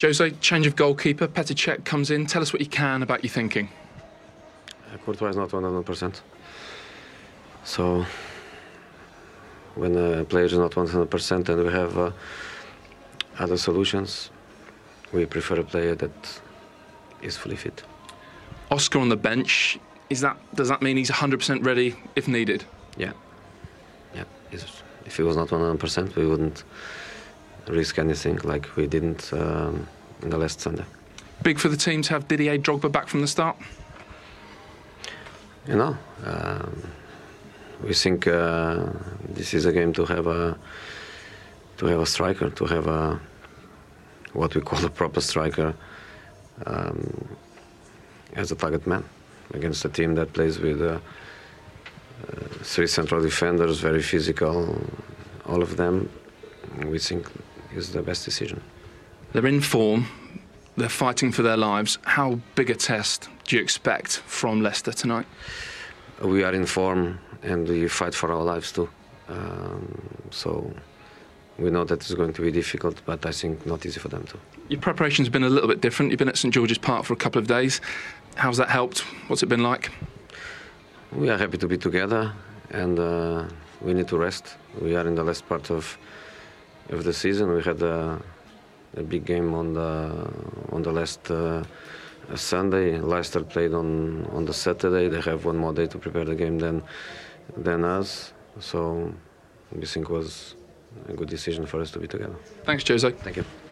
Jose, change of goalkeeper. Petr Cech comes in. Tell us what you can about your thinking. Courtois is not 100%. So when a player is not 100% and we have other solutions, we prefer a player that is fully fit. Oscar on the bench. Does that mean he's 100% ready if needed? Yeah. If he was not 100%, we wouldn't risk anything like we didn't in the last Sunday. Big for the team to have Didier Drogba back from the start? We think this is a game to have a striker, to have what we call a proper striker as a target man against a team that plays with three central defenders, very physical, all of them. We think is the best decision. They're in form. They're fighting for their lives. How big a test do you expect from Leicester tonight? We are in form and we fight for our lives too. So we know that it's going to be difficult, but I think not easy for them too. Your preparation's been a little bit different. You've been at St George's Park for a couple of days. How's that helped? What's it been like? We are happy to be together and we need to rest. We are in the last part of the season. We had a big game on the last Sunday. Leicester played on the Saturday. They have one more day to prepare the game than us. So we think it was a good decision for us to be together. Thanks, Jose. Thank you.